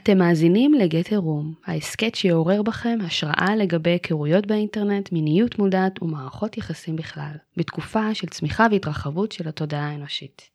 אתם מאזינים לגט רום, ההסכת שיעורר בכם השראה לגבי היכרויות באינטרנט, מיניות מודעת ומערכות יחסים בכלל, בתקופה של צמיחה והתרחבות של התודעה האנושית.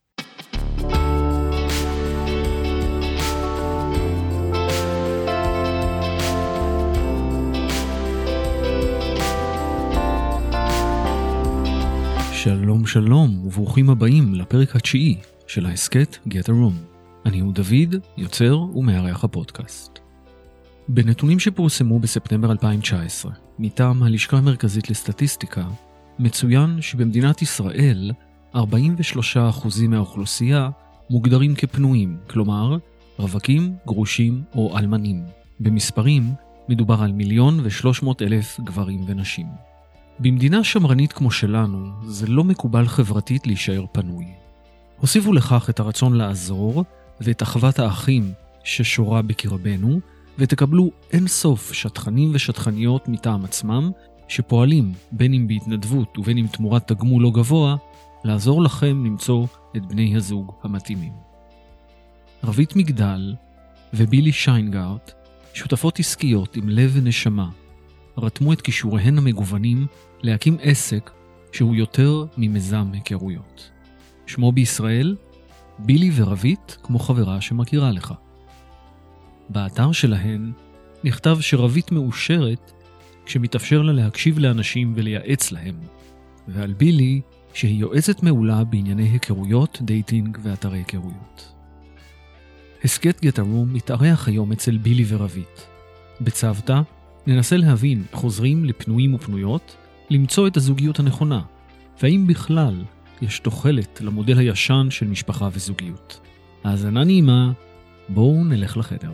שלום שלום וברוכים הבאים לפרק התשיעי של ההסכת Get a Room. אני הוא דוד, יוצר ומארח הפודקאסט. בנתונים שפורסמו בספטמבר 2019, מטעם הלשכה המרכזית לסטטיסטיקה, מצוין שבמדינת ישראל 43% מהאוכלוסייה מוגדרים כפנויים, כלומר רווקים, גרושים או אלמנים. במספרים מדובר על 1,300,000 גברים ונשים. במדינה שמרנית כמו שלנו, זה לא מקובל חברתית להישאר פנוי. הוסיפו לכך את הרצון לעזור ואת אחוות האחים ששורה בקרבנו, ותקבלו אין סוף שטחנים ושטחניות מטעם עצמם, שפועלים בין אם בהתנדבות ובין אם תמורת תגמול לא גבוה, לעזור לכם למצוא את בני הזוג המתאימים. רבית מגדל ובילי שיינגארט, שותפות עסקיות עם לב ונשמה, רתמו את כישוריהן המגוונים להקים עסק שהוא יותר ממיזם היכרויות. שמו בישראל, בילי ורבית כמו חברה שמכירה לך. באתר שלהן נכתב שרבית מאושרת כשמתאפשר לה להקשיב לאנשים ולייעץ להם, ועל בילי שהיא יועצת מעולה בענייני היכרויות, דייטינג ואתרי היכרויות. הסכת Get a Room מתארח היום אצל בילי ורבית. בצוותא ננסה להבין חוזרים לפנויים ופנויות, למצוא את הזוגיות הנכונה, והאם בכלל יש תוחלת למודל הישן של משפחה וזוגיות. האזנה נעימה, בואו נלך לחדר.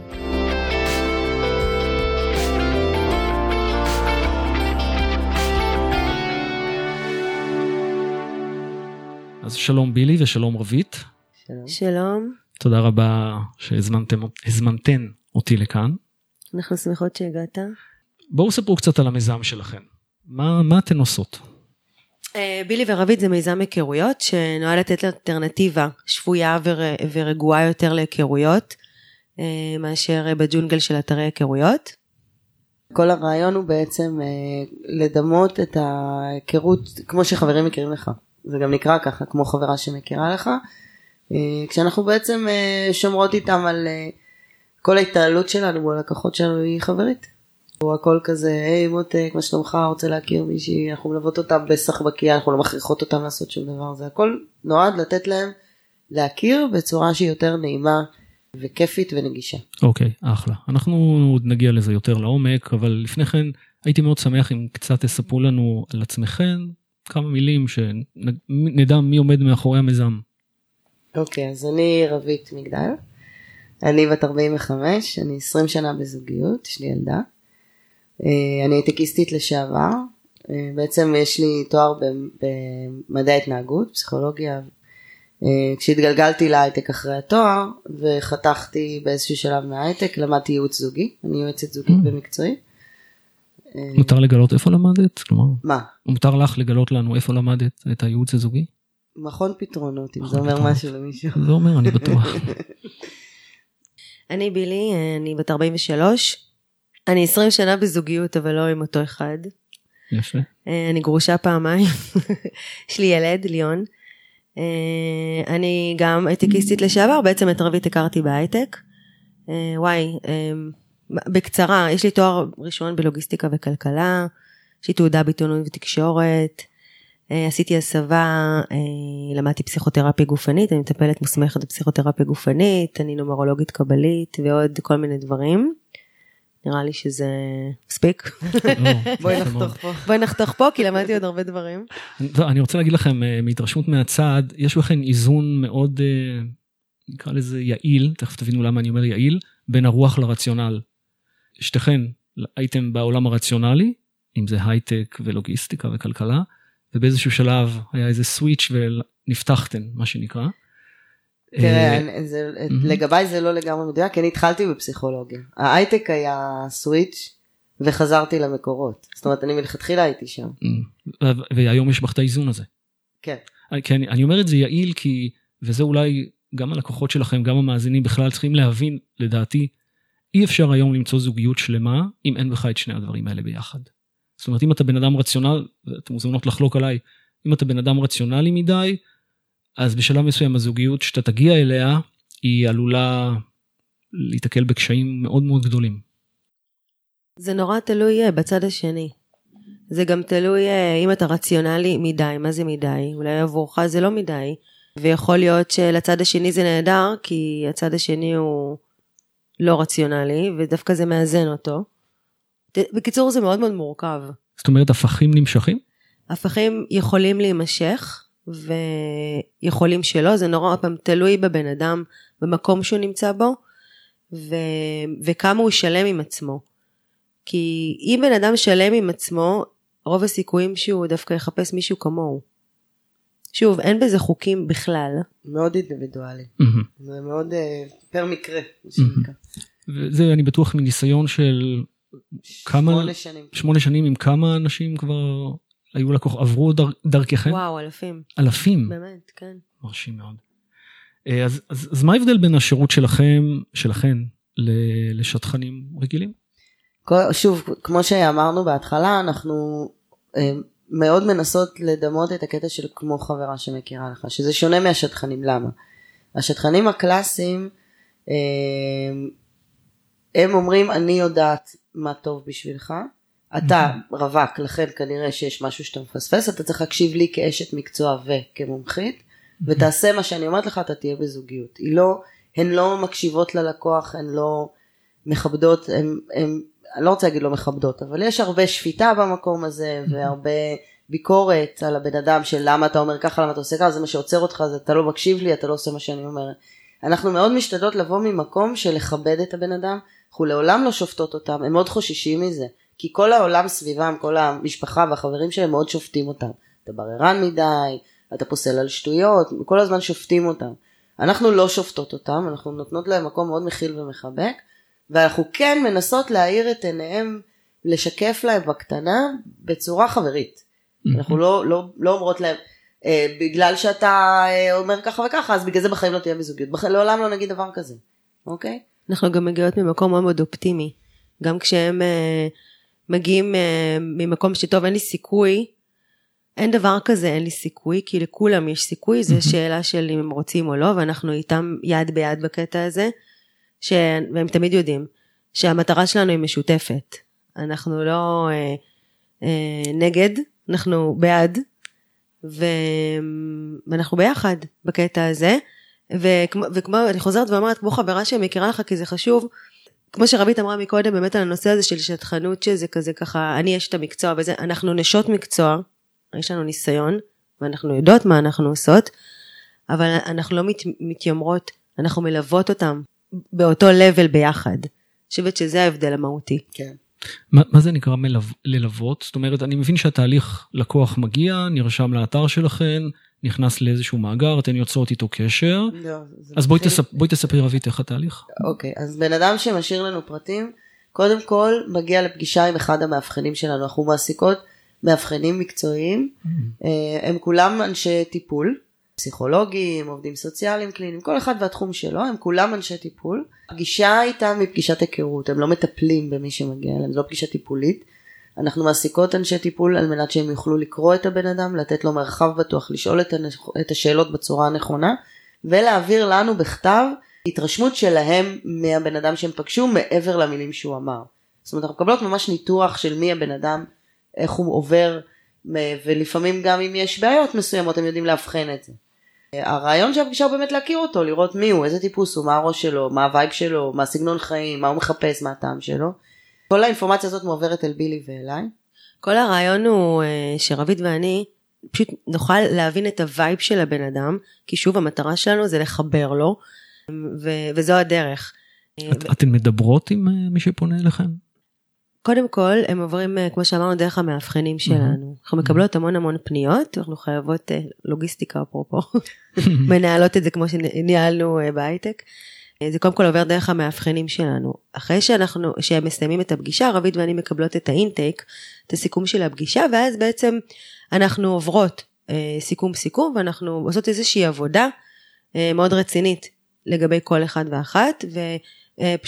אז שלום בילי ושלום רבית. שלום. תודה רבה שהזמנתן אותי לכאן. אנחנו שמחות שהגעת. בואו ספרו קצת על המיזם שלכם. מה אתן עושות? בילי ורבית זה מיזם היכרויות שנועד לתת אלטרנטיבה שפויה ורגועה יותר להיכרויות מאשר בג'ונגל של אתרי היכרויות. כל הרעיון הוא בעצם לדמות את ההיכרות כמו שחברים מכירים לך. זה גם נקרא ככה, כמו חברה שמכירה לך. כשאנחנו בעצם שומרות איתם על כל ההתנהלות שלנו מול הלקוחות שלנו היא חברית. הוא הכל כזה, היי מותק, מה שלומך, רוצה להכיר מישהי, אנחנו מלוות אותם בסחבקיה, אנחנו לא מכריחות אותם לעשות שום דבר, זה הכל נועד לתת להם להכיר בצורה שהיא יותר נעימה וכיפית ונגישה. אוקיי, אחלה. אנחנו עוד נגיע לזה יותר לעומק, אבל לפני כן הייתי מאוד שמח אם קצת תספרו לנו על עצמכם, כמה מילים שנדע מי עומד מאחורי המיזם. אוקיי, אז אני רבית מגדל, אני בת 45, אני 20 שנה בזוגיות, יש לי ילדה. אני הייטקיסטית לשעבר, בעצם יש לי תואר במדעי התנהגות, פסיכולוגיה, כשהתגלגלתי להייטק אחרי התואר, וחתכתי באיזשהו שלב מההייטק, למדתי ייעוץ זוגי, אני יועצת זוגית במקצועי. מותר לגלות איפה למדת? כלומר, מה? מותר לך לגלות לנו איפה למדת את הייעוץ הזוגי? מכון פתרונות, אם זה אומר משהו למישהו. זה אומר, אני בטוח. אני בילי, אני בת 43, אני 20 שנה בזוגיות, אבל לא עם אותו אחד. יפה. אני גרושה פעמיים. יש לי ילד, ליון. אני גם הייטקיסטית לשעבר, בעצם את רבית הכרתי בהייטק. בקצרה, יש לי תואר ראשון בלוגיסטיקה וכלכלה, יש לי תעודה בעיתונות ותקשורת, עשיתי הסבה, למדתי פסיכותרפיה גופנית, אני מטפלת מוסמכת בפסיכותרפיה גופנית, אני נומרולוגית קבלית ועוד כל מיני דברים. נראה לי שזה מספיק. בואי נחתוך פה, כי למדתי עוד הרבה דברים. אני רוצה להגיד לכם, מהתרשמות מהצד, יש לכם איזון מאוד, נקרא לזה יעיל, תכף תבינו למה אני אומר יעיל, בין הרוח לרציונל. שתכן, הייתם בעולם הרציונלי, אם זה הייטק ולוגיסטיקה וכלכלה, ובאיזשהו שלב היה איזה סוויץ' ונפתחתם, מה שנקרא. תראה, לגביי זה לא לגמרי מדויק, כי אני התחלתי בפסיכולוגיה. ההייטק היה סוויץ' וחזרתי למקורות. זאת אומרת, אני מלכתחילה הייתי שם. והיום יש בך את האיזון הזה. כן. אני אומר את זה יעיל, כי, וזה אולי גם הלקוחות שלכם, גם המאזינים בכלל צריכים להבין, לדעתי, אי אפשר היום למצוא זוגיות שלמה, אם אין בך את שני הדברים האלה ביחד. זאת אומרת, אם אתה בן אדם רציונל, אתם מוזמנות לחלוק עליי, אם אתה בן אדם רציונלי מדי, אז בשלב מסוים הזוגיות שאתה תגיע אליה, היא עלולה להתקל בקשיים מאוד מאוד גדולים. זה נורא תלוי בצד השני. זה גם תלוי אם אתה רציונלי מדי, מה זה מדי? אולי עבורך זה לא מדי, ויכול להיות שלצד השני זה נהדר, כי הצד השני הוא לא רציונלי, ודווקא זה מאזן אותו. בקיצור זה מאוד מאוד מורכב. זאת אומרת, הפכים נמשכים? הפכים יכולים להימשך, ויכולים שלא, זה נורא פעם תלוי בבן אדם, במקום שהוא נמצא בו, וכמה הוא שלם עם עצמו. כי אם בן אדם שלם עם עצמו, רוב הסיכויים שהוא דווקא יחפש מישהו כמוהו. שוב, אין בזה חוקים בכלל. מאוד אינדיבידואלי. זה מאוד פר מקרה. וזה אני בטוח מניסיון של כמה... 8 שנים עם כמה אנשים כבר היו עברו דרככם? וואו, אלפים. אלפים? באמת, כן. מרשים מאוד. אז מה ההבדל בין השירות שלכן לשטחנים רגילים? שוב, כמו שאמרנו בהתחלה, אנחנו מאוד מנסות לדמות את הקטע של כמו חברה שמכירה לך, שזה שונה מהשטחנים. למה? השטחנים הקלאסיים, הם אומרים, אני יודעת מה טוב בשבילך, אתה רווק, לכן כנראה שיש משהו שאתה מפספס, אתה צריך להקשיב לי כאשת מקצוע וכמומחית, ותעשה מה שאני אומרת לך, אתה תהיה בזוגיות. הן לא מקשיבות ללקוח, הן לא מכבדות, אני לא רוצה להגיד לא מכבדות, אבל יש הרבה שפיטה במקום הזה, והרבה ביקורת על הבן אדם של למה אתה אומר ככה, למה אתה עושה ככה, זה מה שעוצר אותך, אתה לא מקשיב לי, אתה לא עושה מה שאני אומרת. אנחנו מאוד משתדלות לבוא ממקום של לכבד את הבן אדם, אנחנו לעולם לא שופטות אותם, הם מאוד חוששים מזה, כי כל העולם סביבם, כל המשפחה והחברים שלהם מאוד שופטים אותם. אתה בררן מדי, אתה פוסל על שטויות, כל הזמן שופטים אותם. אנחנו לא שופטות אותם, אנחנו נותנות להם מקום מאוד מכיל ומחבק, ואנחנו כן מנסות להאיר את עיניהם, לשקף להם בקטנה בצורה חברית. אנחנו לא אומרות להם, בגלל שאתה אומר ככה וככה, אז בגלל זה בחיים לא תהיה בזוגיות. לעולם לא נגיד דבר כזה. אוקיי? אנחנו גם מגיעות ממקום מאוד מאוד אופטימי. גם כשהם מגיעים ממקום שטוב, אין לי סיכוי, אין דבר כזה, אין לי סיכוי, כי לכולם יש סיכוי, זו שאלה של אם הם רוצים או לא, ואנחנו איתם יד ביד בקטע הזה, והם תמיד יודעים, שהמטרה שלנו היא משותפת. אנחנו לא נגד, אנחנו בעד, ואנחנו ביחד בקטע הזה, וכמו אני חוזרת ואומרת, כמו חברה שמכירה לך, כי זה חשוב, כמו שרבית אמרה מקודם, באמת על הנושא הזה של שטחנות, שזה כזה ככה, אני יש את המקצוע, וזה, אנחנו נשות מקצוע, יש לנו ניסיון, ואנחנו יודעות מה אנחנו עושות, אבל אנחנו לא מתיימרות, אנחנו מלוות אותם, באותו לבל ביחד. חושבת שזה ההבדל המהותי. כן. מה זה נקרא ללוות? זאת אומרת, אני מבין שהתהליך לקוח מגיע, נרשם לאתר שלכם, נכנס לאיזשהו מאגר, אתן יוצרות איתו קשר. אז בואי תספרי רבית איך התהליך. אוקיי, אז בן אדם שמשאיר לנו פרטים, קודם כל מגיע לפגישה עם אחד המאבחנים שלנו. אנחנו מעסיקות מאבחנים מקצועיים, הם כולם אנשי טיפול, פסיכולוגים, עובדים סוציאליים, קליניים, כל אחד והתחום שלו, הם כולם אנשי טיפול. הפגישה איתם היא פגישת היכרות, הם לא מטפלים במי שמגיע אליהם, זו לא פגישה טיפולית. אנחנו מעסיקות אנשי טיפול על מנת שהם יוכלו לקרוא את הבן אדם, לתת לו מרחב בטוח, לשאול את השאלות בצורה הנכונה, ולהעביר לנו בכתב התרשמות שלהם מהבן אדם שהם פגשו מעבר למילים שהוא אמר. זאת אומרת, אנחנו מקבלות ממש ניתוח של מי הבן אדם, איך הוא עובר, ולפעמים גם אם יש בעיות מסוימות, הם יודעים להבחן את זה. הרעיון של הפגישה הוא באמת להכיר אותו, לראות מי הוא, איזה טיפוס הוא, מה הראש שלו, מה הווייב שלו, מה הסגנון חיים, מה הוא מחפש, מה הטעם שלו. כל האינפורמציה הזאת מועברת אל בילי ואליי. כל הרעיון הוא שרבית ואני פשוט נוכל להבין את הווייב של הבן אדם, כי שוב המטרה שלנו זה לחבר לו, וזו הדרך. אתן מדברות עם מי שפונה אליכם? קודם כל, הם עוברים, כמו שאמרנו, דרך המאבחנים שלנו. אנחנו מקבלות המון פניות, אנחנו חייבות לוגיסטיקה אפרופו, מנהלות את זה כמו שניהלנו בהייטק. זה קודם כל עובר דרך המאבחנים שלנו. אחרי שהם מסיימים את הפגישה, רבית ואני מקבלות את האינטייק, את הסיכום של הפגישה, ואז בעצם אנחנו עוברות סיכום, ואנחנו עושות איזושהי עבודה מאוד רצינית לגבי כל אחד ואחת, ופשוט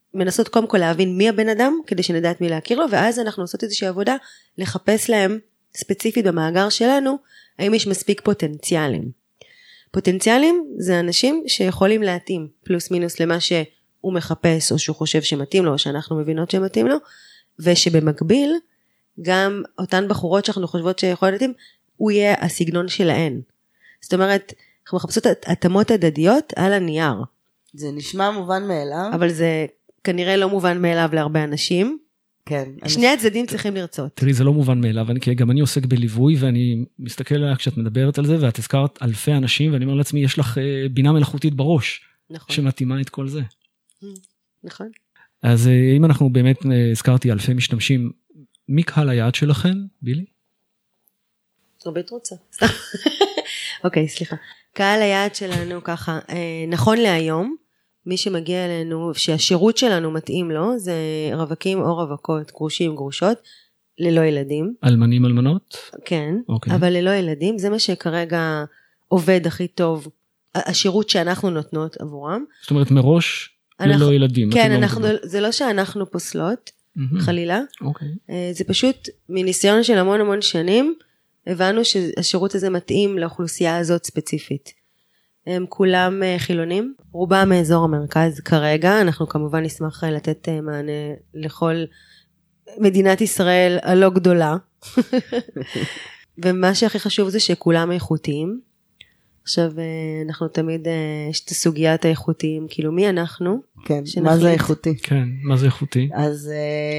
מנסות קודם כל להבין מי הבן אדם, כדי שנדע את מי להכיר לו, ואז אנחנו עושות איזושהי עבודה, לחפש להם ספציפית במאגר שלנו, האם יש מספיק פוטנציאלים. פוטנציאלים זה אנשים שיכולים להתאים, פלוס מינוס למה שהוא מחפש, או שהוא חושב שמתאים לו, או שאנחנו מבינות שמתאים לו, ושבמקביל, גם אותן בחורות שאנחנו חושבות שיכולות להתאים, הוא יהיה הסגנון שלהן. זאת אומרת, אנחנו מחפשות התאמות הדדיות על הנייר. זה נשמע מובן מאליו. אבל זה כנראה לא מובן מאליו להרבה אנשים. כן. שני הצדדים צריכים לרצות. תראי, זה לא מובן מאליו, כי גם אני עוסק בליווי, ואני מסתכל עליה כשאת מדברת על זה, ואת הזכרת אלפי אנשים, ואני אומר לעצמי, יש לך בינה מלאכותית בראש, נכון. שמתאימה את כל זה. נכון. אז אם אנחנו באמת הזכרתי אלפי משתמשים, מי קהל היעד שלכם, בילי? רבית רוצה. אוקיי, סליחה. קהל היעד שלנו ככה, נכון להיום, מי שמגיע אלינו, שהשירות שלנו מתאים לו, זה רווקים או רווקות, גרושים, גרושות, ללא ילדים. אלמנים, אלמנות? כן, אוקיי. אבל ללא ילדים, זה מה שכרגע עובד הכי טוב, השירות שאנחנו נותנות עבורם. זאת אומרת, מראש ללא ילדים. כן, זה לא שאנחנו פוסלות, חלילה. אוקיי. זה פשוט מניסיון של המון המון שנים, הבנו שהשירות הזה מתאים לאוכלוסייה הזאת ספציפית. הם כולם חילונים, רובם מאזור המרכז כרגע, אנחנו כמובן נשמח לתת מענה לכל מדינת ישראל הלא גדולה, ומה שהכי חשוב זה שכולם איכותיים. עכשיו אנחנו תמיד, יש את סוגיית האיכותיים, כאילו מי אנחנו? כן, מה זה איכותי? כן, מה זה איכותי? אז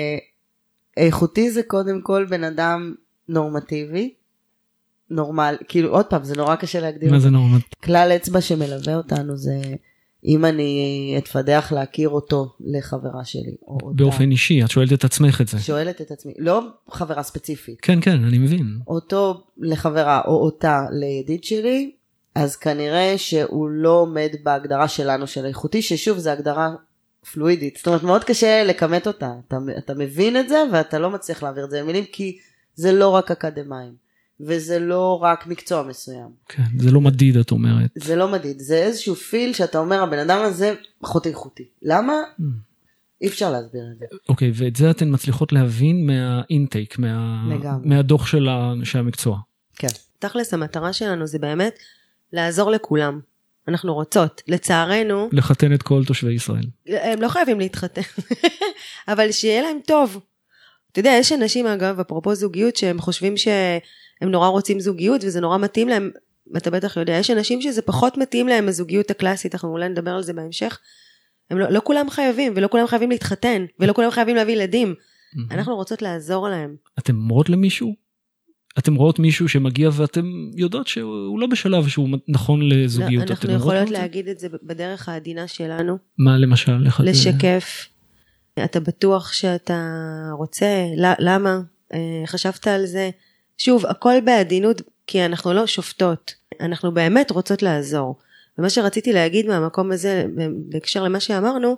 איכותי זה קודם כל בן אדם נורמטיבי, נורמל, כאילו עוד פעם, זה נורא קשה להגדיר. מה זה נורמל? כלל אצבע שמלווה אותנו זה, אם אני אתפדח להכיר אותו לחברה שלי, או אותה. באופן אישי, את שואלת את עצמך את זה. שואלת את עצמי, לא חברה ספציפית. כן, כן, אני מבין. אותו לחברה, או אותה לידיד שלי, אז כנראה שהוא לא עומד בהגדרה שלנו של איכותי, ששוב, זו הגדרה פלואידית. זאת אומרת, מאוד קשה לקמת אותה. אתה מבין את זה, ואתה לא מצליח להעביר את זה במילים, כי זה לא רק אקדמיים. וזה לא רק מקצוע מסוים. כן, זה לא מדיד, את אומרת. זה לא מדיד, זה איזשהו פיל שאתה אומר, הבן אדם הזה פחות איכותי. למה? אי אפשר להסביר את זה. אוקיי, ואת זה אתן מצליחות להבין מהאינטייק, מהדוח של המקצוע. כן. תכלס, המטרה שלנו זה באמת לעזור לכולם. אנחנו רוצות, לצערנו... לחתן את כל תושבי ישראל. הם לא חייבים להתחתן, אבל שיהיה להם טוב. אתה יודע, יש אנשים אגב, אפרופו זוגיות, שהם חושבים שהם נורא רוצים זוגיות, וזה נורא מתאים להם, אתה בטח יודע, יש אנשים שזה פחות מתאים להם הזוגיות הקלאסית, אנחנו אולי נדבר על זה בהמשך, הם לא כולם חייבים, ולא כולם חייבים להתחתן, ולא כולם חייבים להביא ילדים, אנחנו רוצות לעזור להם. אתם אומרות למישהו? אתם רואות מישהו שמגיע ואתם יודעות שהוא לא בשלב שהוא נכון לזוגיות. אנחנו יכולות להגיד את זה בדרך העדינה שלנו. מה למשל? לשקף. אתה בטוח שאתה רוצה? למה? חשבת על זה? שוב, הכל בעדינות, כי אנחנו לא שופטות. אנחנו באמת רוצות לעזור. ומה שרציתי להגיד מהמקום הזה, בהקשר למה שאמרנו,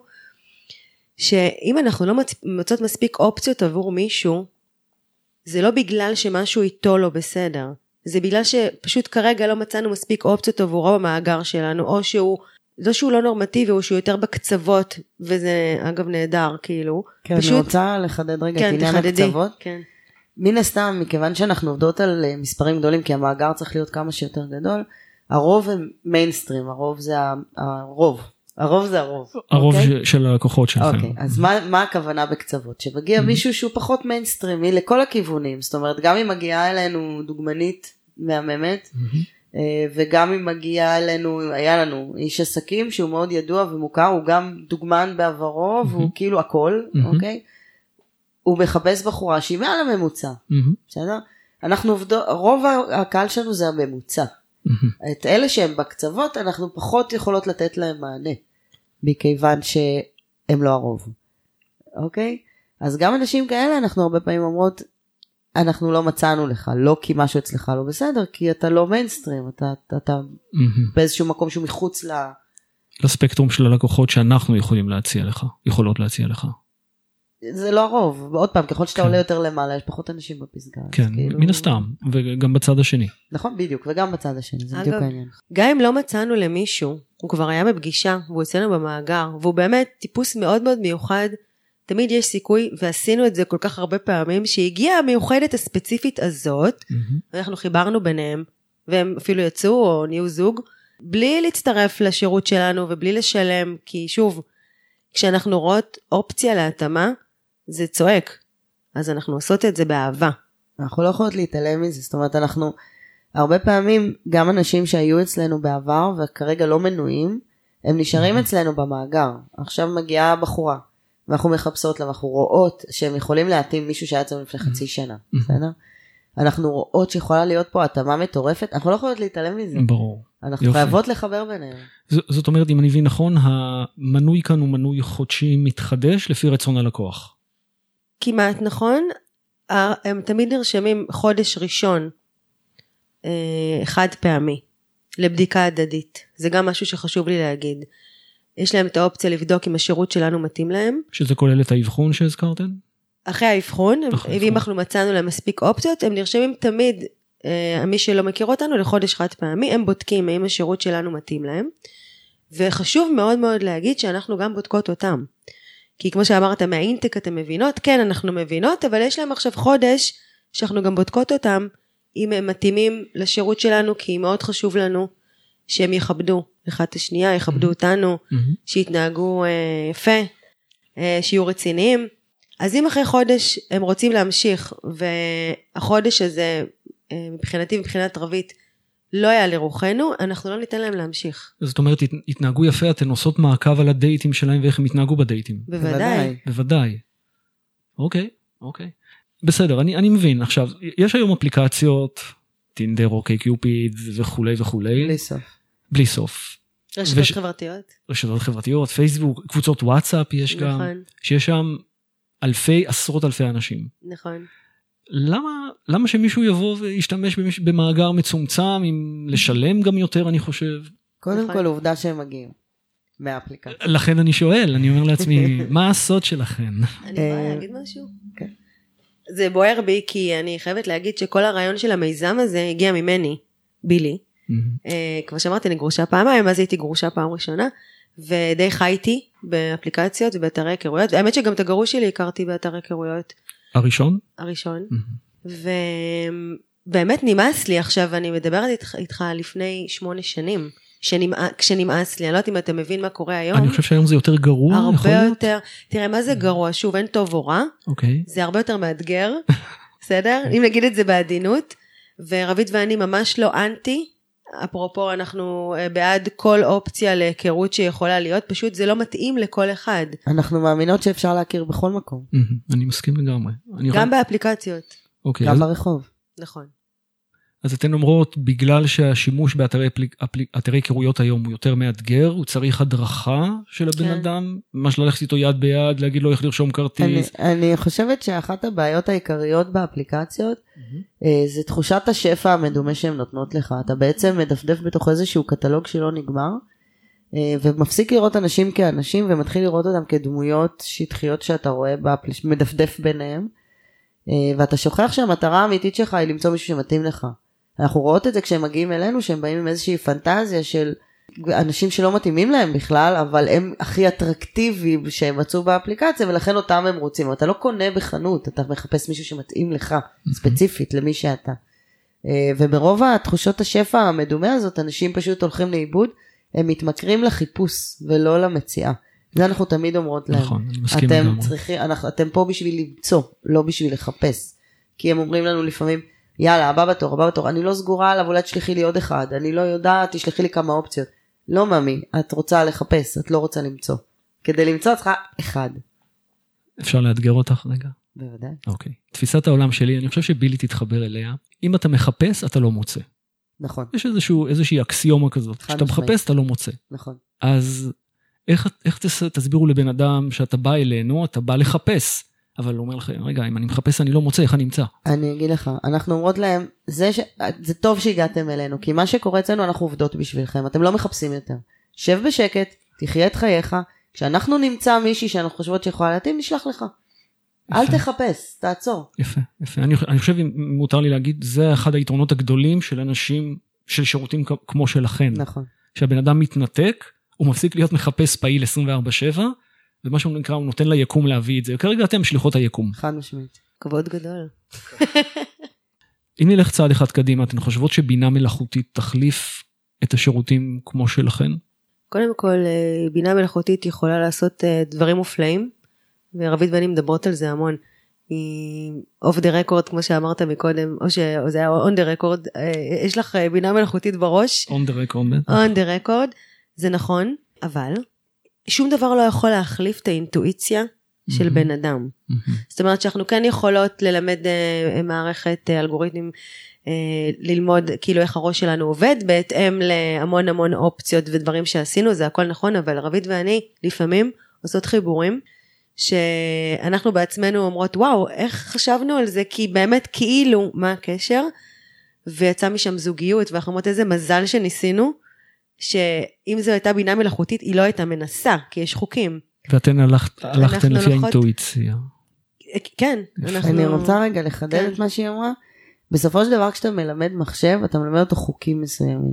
שאם אנחנו לא מוצאות מספיק אופציות עבור מישהו, זה לא בגלל שמשהו איתו לא בסדר. זה בגלל שפשוט כרגע לא מצאנו מספיק אופציות עבורו במאגר שלנו, או שהוא לא נורמטיבי, או שהוא יותר בקצוות, וזה אגב נהדר, כאילו. כן, פשוט... אני רוצה לחדד רגע את עניין הקצוות. כן. מן הסתם, מכיוון שאנחנו עובדות על מספרים גדולים, כי המאגר צריך להיות כמה שיותר גדול, הרוב הם מיינסטרים, הרוב זה הרוב. הרוב זה הרוב. הרוב של הלקוחות שלכם. אוקיי, אז מה הכוונה בקצוות? שמגיע מישהו שהוא פחות מיינסטרימי לכל הכיוונים, זאת אומרת, גם אם מגיעה אלינו דוגמנית מהממת, וגם אם מגיעה אלינו, היה לנו איש עסקים שהוא מאוד ידוע ומוכר, הוא גם דוגמן בעברו, והוא כאילו הכל, אוקיי? הוא מחפש בחורה שהיא מעל הממוצע, בסדר? אנחנו עובדות, רוב הקהל שלנו זה הממוצע. את אלה שהם בקצוות, אנחנו פחות יכולות לתת להם מענה, מכיוון שהם לא הרוב. אוקיי? אז גם אנשים כאלה, אנחנו הרבה פעמים אומרות, אנחנו לא מצאנו לך, לא כי משהו אצלך לא בסדר, כי אתה לא מיינסטרים, אתה באיזשהו מקום שהוא מחוץ לספקטרום של הלקוחות שאנחנו יכולים להציע לך, יכולות להציע לך. זה לא הרוב, ועוד פעם, ככל שאתה עולה יותר למעלה, יש פחות אנשים בפסגה. כן, מן הסתם, וגם בצד השני. נכון, בדיוק, וגם בצד השני, זה בדיוק העניין. גם אם לא מצאנו למישהו, הוא כבר היה בפגישה, והוא אצלנו במאגר, והוא באמת טיפוס מאוד מאוד מיוחד, תמיד יש סיכוי, ועשינו את זה כל כך הרבה פעמים, שהגיעה המיוחדת הספציפית הזאת, ואנחנו חיברנו ביניהם, והם אפילו יצאו או נהיו זוג, בלי להצטרף לשירות שלנו, ובלי לשלם, כי שוב, כשאנחנו רואות אופציה להתאמה, זה צועק. אז אנחנו עושות את זה באהבה. אנחנו לא יכולות להתעלם מזה, זאת אומרת, אנחנו, הרבה פעמים, גם אנשים שהיו אצלנו בעבר, וכרגע לא מנויים, הם נשארים אצלנו במאגר. עכשיו מגיעה בחורה, ואנחנו מחפשות לה, ואנחנו רואות שהם יכולים להתאים מישהו שהיה אצלנו לפני חצי שנה. בסדר? אנחנו רואות שיכולה להיות פה התאמה מטורפת, אנחנו לא יכולות להתעלם מזה. ברור. אנחנו חייבות לחבר ביניהם. זאת אומרת, אם אני מבין נכון, המנוי כאן הוא מנוי חודשי מתחדש לפי רצון הלקוח. כמעט נכון, הם תמיד נרשמים חודש ראשון, חד פעמי, לבדיקה הדדית. זה גם משהו שחשוב לי להגיד. יש להם את האופציה לבדוק אם השירות שלנו מתאים להם. שזה כולל את האבחון שהזכרתם? אחרי האבחון, אם אנחנו מצאנו להם מספיק אופציות, הם נרשמים תמיד, מי שלא מכיר אותנו, לחודש חד פעמי, הם בודקים האם השירות שלנו מתאים להם, וחשוב מאוד מאוד להגיד שאנחנו גם בודקות אותם, כי כמו שאמרת, מהאינטק אתם מבינות, כן אנחנו מבינות, אבל יש להם עכשיו חודש, שאנחנו גם בודקות אותם, אם הם מתאימים לשירות שלנו, כי מאוד חשוב לנו, שהם יכבדו אחד את השנייה, יכבדו אותנו, שיתנהגו יפה, שיהיו רציניים, אז אם אחרי חודש הם רוצים להמשיך, והחודש הזה, מבחינתי, מבחינת רבית, לא היה לרוחנו, אנחנו לא ניתן להם להמשיך. זאת אומרת, התנהגו יפה, אתן עושות מעקב על הדייטים שלהם, ואיך הם התנהגו בדייטים. בוודאי. בוודאי. אוקיי. בסדר, אני מבין. עכשיו, יש היום אפליקציות, טינדר, אוקיי, קיופיד, וכולי. בלי סוף. רשתות חברתיות. רשתות חברתיות, פייסבוק, קבוצות וואטסאפ יש גם. שיש שם עשרות אלפי אנשים. נכון. למה שמישהו יבוא וישתמש במאגר מצומצם, עם לשלם גם יותר, אני חושב? קודם כל, עובדה שהם מגיעים מהאפליקציה. לכן אני שואל, אני אומר לעצמי, מה הסוד שלכם? אני יכולה להגיד משהו? כן. זה בוער בי, כי אני חייבת להגיד שכל הרעיון של המיזם הזה הגיע ממני, בילי. כמו שאמרתי, אני גרושה פעמיים, אז הייתי גרושה פעם ראשונה, ודי חייתי באפליקציות ובאתרי היכרויות, האמת שגם את הגרוש שלי הכרתי באתרי היכרויות. הראשון? הראשון. ובאמת נמאס לי עכשיו, אני מדברת איתך לפני 8 שנים, כשנמאס לי, אני לא יודעת אם אתה מבין מה קורה היום. אני חושב שהיום זה יותר גרוע, הרבה יותר, תראה מה זה גרוע, שוב אין טוב או רע, זה הרבה יותר מאתגר, בסדר? אם נגיד את זה בעדינות, ורבית ואני ממש לא אנטי, אפרופו אנחנו בעד כל אופציה להיכרות שיכולה להיות, פשוט זה לא מתאים לכל אחד. אנחנו מאמינות שאפשר להכיר בכל מקום. אני מסכים לגמרי. גם באפליקציות. גם ברחוב. נכון. אז אתן אומרות, בגלל שהשימוש באתרי היכרויות היום הוא יותר מאתגר, הוא צריך הדרכה של הבן אדם, ממש ללכת איתו יד ביד, להגיד לו איך לרשום כרטיס. אני חושבת שאחת הבעיות העיקריות באפליקציות, זה תחושת השפע המדומה שהן נותנות לך. אתה בעצם מדפדף בתוך איזשהו קטלוג שלא נגמר, ומפסיק לראות אנשים כאנשים, ומתחיל לראות אותם כדמויות שטחיות שאתה רואה, מדפדף ביניהם, ואתה שוכח שהמטרה האמיתית שלך היא למצוא מישהו שמתאים לך. אנחנו רואות את זה כשהם מגיעים אלינו, שהם באים עם איזושהי פנטזיה של אנשים שלא מתאימים להם בכלל, אבל הם הכי אטרקטיביים שהם מצאו באפליקציה, ולכן אותם הם רוצים. אתה לא קונה בחנות, אתה מחפש מישהו שמתאים לך, ספציפית למי שאתה. וברוב התחושות השפע המדומה הזאת, אנשים פשוט הולכים לאיבוד, הם מתמכרים לחיפוש ולא למציאה. זה אנחנו תמיד אומרות להם. נכון, אני מסכים לגמרי. אתם פה בשביל למצוא, לא בשביל לחפש. כי הם אומרים לנו לפעמים, יאללה, הבא בתור, אני לא סגורה עליו, אולי תשלחי לי עוד אחד, אני לא יודעת, תשלחי לי כמה אופציות. לא מאמין, את רוצה לחפש, את לא רוצה למצוא. כדי למצוא צריכה אחד. אפשר לאתגר אותך רגע? בוודאי. אוקיי. תפיסת העולם שלי, אני חושב שבילי תתחבר אליה. אם אתה מחפש, אתה לא מוצא. נכון. יש איזושהי אקסיומה כזאת. כשאתה מחפש, אתה לא מוצא. נכון. אז איך תסבירו לבן אדם שאתה בא אלינו, אתה בא לחפש, אבל הוא אומר לך, רגע, אם אני מחפש, אני לא מוצא, איך אני אמצא? אני אגיד לך, אנחנו אומרות להם, זה טוב שהגעתם אלינו, כי מה שקורה אצלנו, אנחנו עובדות בשבילכם, אתם לא מחפשים יותר. שב בשקט, תחיה את חייך, כשאנחנו נמצא מישהי שאנחנו חושבות שיכולה להתאים, נשלח לך. אל תחפש, תעצור. יפה, יפה. אני חושב, אם מותר לי להגיד, זה אחד היתרונות הגדולים של אנשים, של שירותים כמו שלכם. נכון. שהבן אדם מתנתק, הוא מפסיק להיות מחפש פעיל 24/7, ומה שהוא נקרא, הוא נותן ליקום להביא את זה. כרגע אתם שליחות היקום. חד משמעית. כבוד גדול. אם נלך צעד אחד קדימה, אתן חושבות שבינה מלאכותית תחליף את השירותים כמו שלכם? קודם כל, בינה מלאכותית יכולה לעשות דברים מופלאים, ורבית ואני מדברות על זה המון. היא off the record, כמו שאמרת מקודם, או זה היה on the record, יש לך בינה מלאכותית בראש. on the record. on the record, זה נכון, אבל שום דבר לא יכול להחליף את האינטואיציה של בן אדם. זאת אומרת שאנחנו כן יכולות ללמד מערכת אלגוריתמים, ללמוד כאילו איך הראש שלנו עובד, בהתאם להמון המון אופציות ודברים שעשינו, זה הכל נכון, אבל רבית ואני לפעמים עושות חיבורים, שאנחנו בעצמנו אומרות, וואו, איך חשבנו על זה, כי באמת כאילו, מה הקשר? ויצא משם זוגיות, ואנחנו אומרות איזה מזל שניסינו, שאם זו הייתה בינה מלאכותית, היא לא הייתה מנסה, כי יש חוקים. ואתן הלכתן לפי האינטואיציה. כן. אני רוצה רגע לחדד את מה שהיא אמרה. בסופו של דבר, כשאתה מלמד מחשב, אתה מלמד אותו חוקים מסוימים.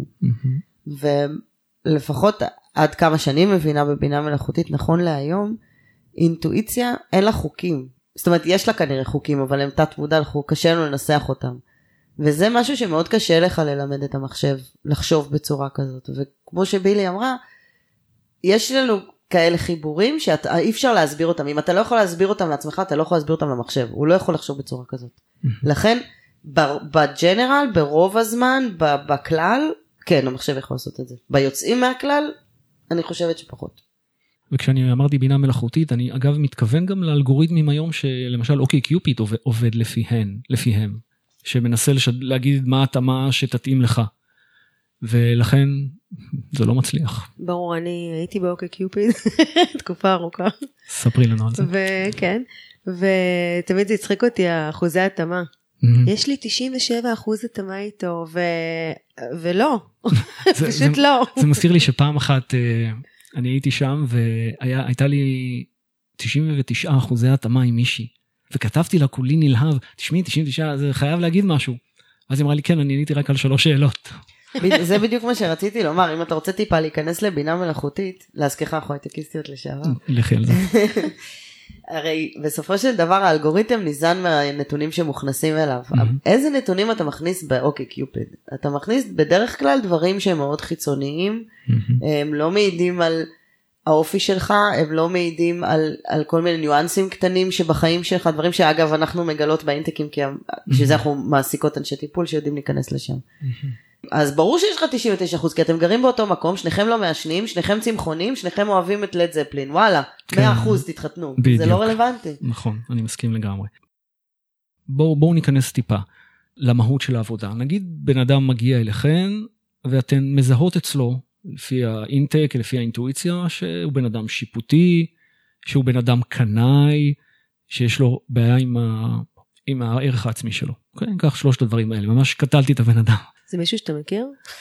ולפחות עד כמה שנים מבינה בבינה מלאכותית, נכון להיום, אינטואיציה אין לה חוקים. זאת אומרת, יש לה כנראה חוקים, אבל הם תת מודע, קשה לנו לנסח אותם. וזה משהו שמאוד קשה לך ללמד את המחשב, לחשוב בצורה כזאת. וכמו שבילי אמרה, יש לנו כאלה חיבורים שאי אפשר להסביר אותם. אם אתה לא יכול להסביר אותם לעצמך, אתה לא יכול להסביר אותם למחשב. הוא לא יכול לחשוב בצורה כזאת. לכן, בג'נרל, ברוב הזמן, בכלל, כן, המחשב יכול לעשות את זה. ביוצאים מהכלל, אני חושבת שפחות. וכשאני אמרתי בינה מלאכותית, אני אגב מתכוון גם לאלגוריתמים היום, שלמשל אוקיי קיופיד עובד לפיהם, שמנסה להגיד מה התאמה שתתאים לך, ולכן זה לא מצליח. ברור, אני הייתי באוקיי קיופיד, תקופה ארוכה. ספרי לנו על זה. וכן, ותמיד זה הצחיק אותי, אחוזי התאמה. יש לי 97% התאמה איתו, ולא, פשוט לא. זה מזכיר לי שפעם אחת, אני הייתי שם, והייתה לי 99% התאמה עם מישהי, וכתבתי לה כולי נלהב, תשמעי, 99, זה חייב להגיד משהו. אז היא אמרה לי, כן, אני עניתי רק על 3 שאלות. זה בדיוק מה שרציתי לומר, אם אתה רוצה טיפה להיכנס לבינה מלאכותית, להזכירך אנחנו הייטקיסטיות לשעבר. לכי על זה. הרי בסופו של דבר האלגוריתם ניזן מהנתונים שמוכנסים אליו. איזה נתונים אתה מכניס באוקיי קיופיד? אתה מכניס בדרך כלל דברים שהם מאוד חיצוניים, הם לא מעידים על האופי שלך, הם לא מעידים על כל מיני ניואנסים קטנים שבחיים שלך, דברים שאגב אנחנו מגלות באינטקים, כי שזה אנחנו מעסיקות אנשי טיפול שיודעים להיכנס לשם. אז ברור שיש לך 99%, כי אתם גרים באותו מקום, שניכם לא מעשנים, שניכם צמחונים, שניכם אוהבים את לד זפלין, וואלה, 100% תתחתנו, זה לא רלוונטי. נכון, אני מסכים לגמרי. בואו ניכנס טיפה למהות של העבודה. נגיד בן אדם מגיע אליכן, ואתן מזהות אצלו, לפי האינטק, לפי האינטואיציה, שהוא בן אדם שיפוטי, שהוא בן אדם קנאי, שיש לו בעיה עם הערך העצמי שלו. אוקיי? ניקח 3 הדברים האלה, ממש קטלתי את הבן אדם. זה מישהו שאתה מכיר?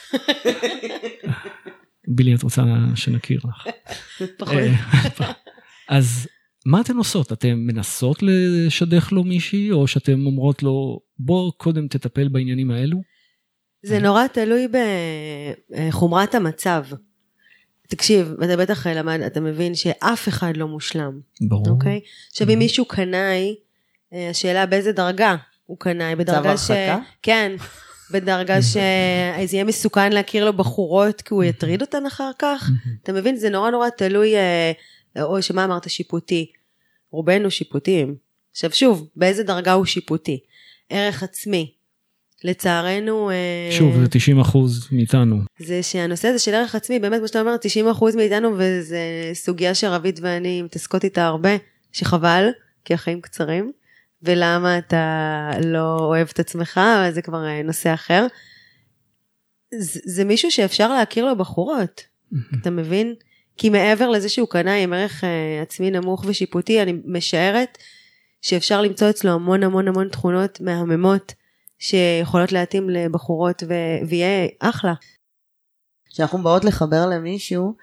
בילי, את רוצה שנכיר לך. פחות. אז מה אתן עושות? אתן מנסות לשדך לו מישהי, או שאתן אומרות לו, בוא קודם תטפל בעניינים האלו? זה נורא תלוי בחומרת המצב. תקשיב, אתה בטח למד, אתה מבין שאף אחד לא מושלם. ברור. אוקיי? עכשיו אם מישהו קנאי, השאלה באיזה דרגה הוא קנאי, בדרגה כן, בדרגה שזה יהיה מסוכן להכיר לו בחורות, כי הוא יטריד אותן אחר כך. אתה מבין? זה נורא נורא תלוי, או שמה אמרת שיפוטי? רובנו שיפוטיים. עכשיו שוב, באיזה דרגה הוא שיפוטי? ערך עצמי. לצערנו... שוב, זה 90% מאיתנו. זה שהנושא הזה של ערך עצמי, באמת כמו שאתה אומר, 90% מאיתנו, וזה סוגיה שרבית ואני מתעסקות איתה הרבה, שחבל, כי החיים קצרים, ולמה אתה לא אוהב את עצמך, אבל זה כבר נושא אחר. זה מישהו שאפשר להכיר לו בחורות, אתה מבין? כי מעבר לזה שהוא קנה עם ערך עצמי נמוך ושיפוטי, אני משערת שאפשר למצוא אצלו המון המון המון תכונות מהממות, שיכולות להתאים לבחורות ויהיה אחלה. כשאנחנו באות לחבר למישהו,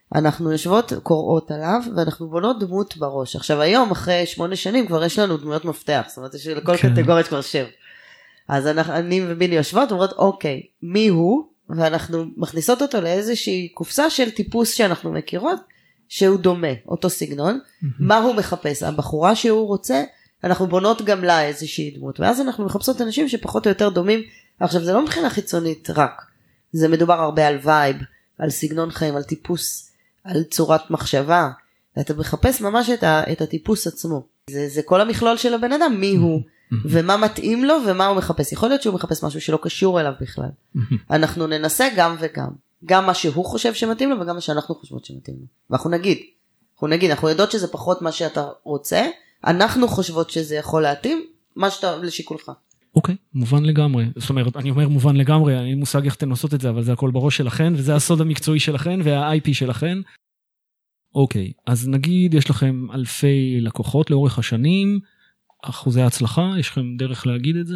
אנחנו יושבות, קוראות עליו, ואנחנו בונות דמות בראש. עכשיו היום, אחרי 8 שנים, כבר יש לנו דמויות מפתח, זאת אומרת, יש לכל קטגוריה כבר שם. אז אני ובילי יושבות, אומרות, אוקיי, מי הוא? ואנחנו מכניסות אותו לאיזושהי קופסה של טיפוס שאנחנו מכירות, שהוא דומה, אותו סגנון. מה הוא מחפש? הבחורה שהוא רוצה, אנחנו בונות גם לה איזושהי דמות, ואז אנחנו מחפשות אנשים שפחות או יותר דומים. עכשיו, זה לא מבחינה חיצונית רק, זה מדובר הרבה על וייב, על סגנון חיים, על טיפוס, על צורת מחשבה, ואתה מחפש ממש את הטיפוס עצמו. זה כל המכלול של הבן אדם, מי הוא, ומה מתאים לו, ומה הוא מחפש. יכול להיות שהוא מחפש משהו שלא קשור אליו בכלל. אנחנו ננסה גם וגם. גם מה שהוא חושב שמתאים לו, וגם מה שאנחנו חושבות שמתאים לו. ואנחנו נגיד, אנחנו יודעות שזה פחות מה שאתה רוצה, אנחנו חושבות שזה יכול להתאים, מה שאתה לשיקולך. אוקיי, מובן לגמרי. זאת אומרת, אני אומר מובן לגמרי, אני מושג איך אתן עושות את זה, אבל זה הכל בראש שלכן, וזה הסוד המקצועי שלכן, וה-IP שלכן. אוקיי, אז נגיד יש לכם אלפי לקוחות לאורך השנים, אחוזי הצלחה, יש לכם דרך להגיד את זה?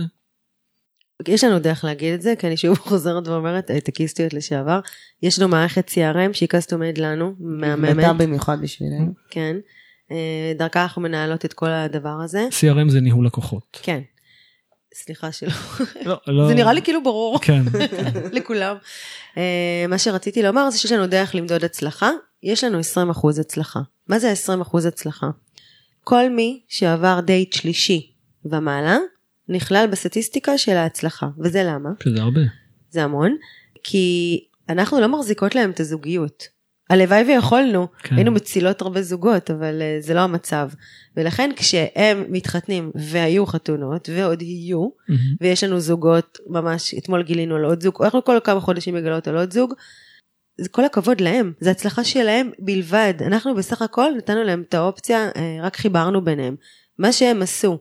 יש לנו דרך להגיד את זה, כי אני שוב חוזרת ואומרת, הייטקיסטיות לשעבר, יש לנו מערכת CRM שהיא קסטומד לנו, מהממת. נתה במיוחד בשבילנו. כן, דרכה אנחנו מנהלות את כל הדבר הזה. CRM זה ניהול לקוחות. כן. סליחה שלא. לא. זה נראה לי כאילו ברור. כן. לכולם. מה שרציתי לומר זה שיש לנו דרך למדוד הצלחה, יש לנו 20% הצלחה. מה זה 20% הצלחה? כל מי שעבר דייט שלישי ומעלה, נכלל בסטטיסטיקה של ההצלחה. וזה למה? שזה הרבה. זה המון. כי אנחנו לא מחזיקות להם את הזוגיות. הלוואי ויכולנו, כן. היינו מצילות הרבה זוגות, אבל זה לא המצב. ולכן כשהם מתחתנים והיו חתונות, ועוד יהיו, ויש לנו זוגות, ממש אתמול גילינו על עוד זוג, אנחנו כל כמה חודשים מגלות על עוד זוג, זה כל הכבוד להם, זה הצלחה שלהם בלבד. אנחנו בסך הכל נתנו להם את האופציה, רק חיברנו ביניהם. מה שהם עשו,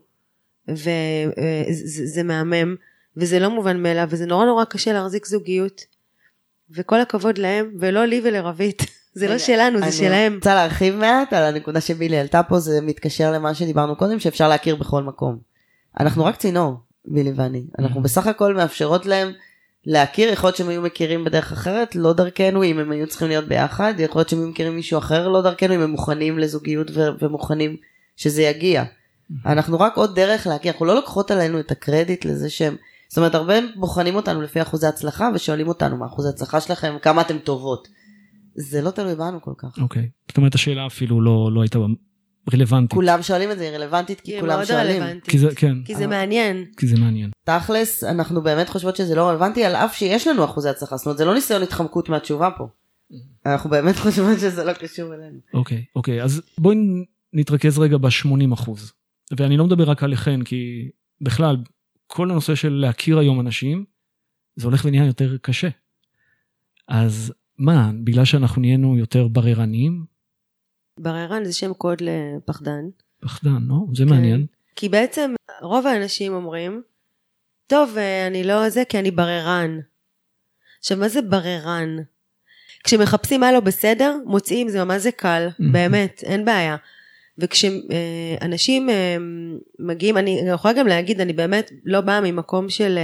וזה מהמם, וזה לא מובן מאליו, וזה נורא נורא קשה להחזיק זוגיות, וכל הכבוד להם, ולא לי ולרבית. זה לא שלנו, זה שלהם. אני רוצה להרחיב מעט על הנקודה שבילי עלתה פה, זה מתקשר למה שדיברנו קודם, שאפשר להכיר בכל מקום. אנחנו רק צינור, בילי ואני. אנחנו בסך הכל מאפשרות להם להכיר, יכול להיות שהם היו מכירים בדרך אחרת, לא דרכנו, אם הם היו צריכים להיות ביחד, יכול להיות שהם היו מכירים מישהו אחר, לא דרכנו, אם הם מוכנים לזוגיות ומוכנים שזה יגיע. אנחנו רק עוד דרך להכיר, אנחנו לא לוקחות עלינו את הקרדיט לזה שהם, זאת אומרת, הרבה בוחנים אותנו לפי אחוזי הצלחה, ושואלים אותנו מה אחוזי הצלחה שלכם, כמה אתם טובות. זה לא תלוי בנו כל כך. אוקיי. זאת אומרת, השאלה אפילו לא הייתה רלוונטית. כולם שואלים את זה, היא רלוונטית, כי כולם שואלים. כי זה מעניין. כי זה מעניין. תכלס, אנחנו באמת חושבות שזה לא רלוונטי, על אף שיש לנו אחוזי הצלחה. זאת אומרת, זה לא ניסיון התחמקות מהתשובה פה. אנחנו באמת חושבות שזה לא קשור אלינו. אוקיי. אז בואי נתרכז רגע ב-80%. ואני לא מדבר רק עליכן, כי בכלל, כל הנושא של להכיר היום אנשים, זה הולך ונהיה יותר קשה. אז מה, בגלל שאנחנו נהיינו יותר בררנים? בררן זה שם קוד לפחדן. פחדן, לא? זה מעניין. כי בעצם רוב האנשים אומרים, טוב, אני לא זה כי אני בררן. עכשיו, מה זה בררן? כשמחפשים מה לא בסדר, מוצאים, זה ממש זה קל, באמת, אין בעיה. וכשאנשים מגיעים, אני יכולה גם להגיד, אני באמת לא באה ממקום